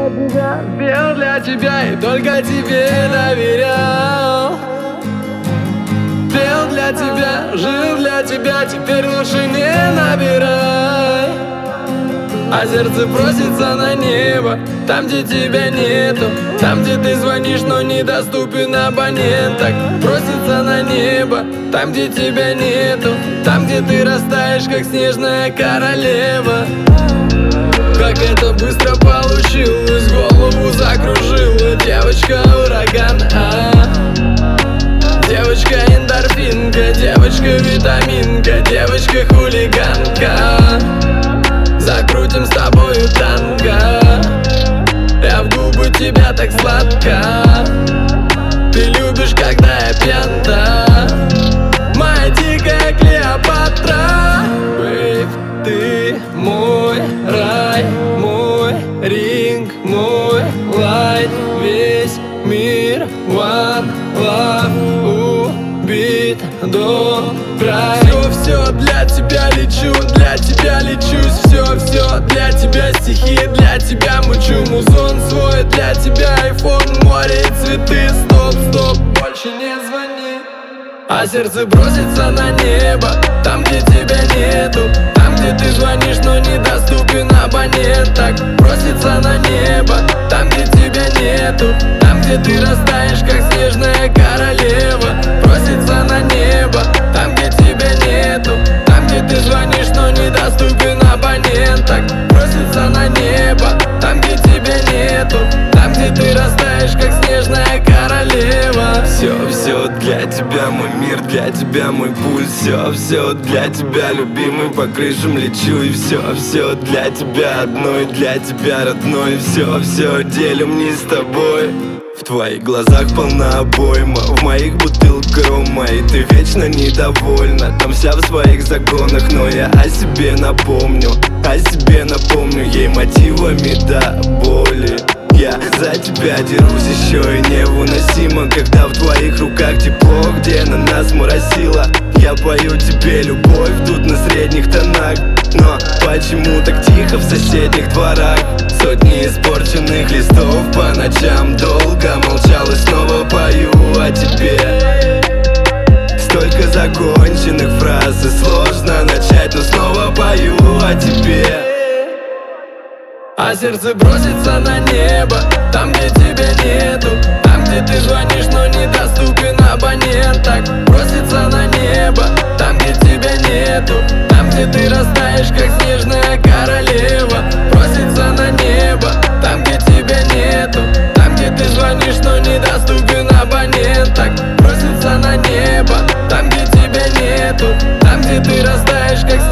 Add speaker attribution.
Speaker 1: Пел для тебя и только тебе доверял. Пел для тебя, жил для тебя, теперь лучше не набирай. А сердце просится на небо, там, где тебя нету, там, где ты звонишь, но недоступен абонент. Так просится на небо, там, где тебя нету, там, где ты растаешь, как снежная королева. Как это быстро получилось, голову закружила. Девочка ураган, девочка эндорфинка, девочка витаминка, девочка хулиганка. Закрутим с тобою танго, я в губы тебя так сладко. Ты любишь, когда я пьян-то, моя дикая Клеопатра. Бэйб, ты мой рай, мой ринг, мой лайт. Весь мир one love, убит до края. Все для тебя лечу, для тебя лечусь. Все для тебя стихи, для тебя мучу. Музон свой, для тебя айфон, море и цветы. Стоп, больше не звони. А сердце бросится на небо, там, где тебя нету, там, где ты звонишь, но недоступен абонент. Так бросится на небо, там, где тебя нету, там, где ты растаешь, как снежная королева. Бросится на небо, там, где тебя нету, там, где ты звонишь, но недоступен абонент. Так бросится на небо, там, где тебя нету, там, где ты растаешь, как снежная королева.
Speaker 2: Все для тебя, мой мир, для тебя мой пульс. Все для тебя, любимый, по крышам лечу. И все для тебя одной, для тебя родной. Все делим не с тобой. В твоих глазах полна обойма, в моих бутылка рома. И ты вечно недовольна, там вся в своих загонах. Но я о себе напомню, ей мотивами до боли. Я за тебя дерусь еще и невыносимо, когда в твоих руках тепло, где на нас моросило. Я пою тебе любовь тут на средних тонах, но почему так тихо в соседних дворах? Сотни испорченных листов, по ночам долго молчал и снова пою о тебе. Столько законченных фраз и сложно начать, но снова пою о тебе.
Speaker 1: А сердце бросится на небо, там, где тебя нету, там, где ты звонишь, но недоступен абонент. Так бросится на небо, там, где тебя нету, там, где ты растаешь, как снежная королева. Бросится на небо, там, где тебя нету, там, где ты звонишь, но недоступен абонент. Так бросится на небо, там, где тебя нету, там, где ты растаешь, как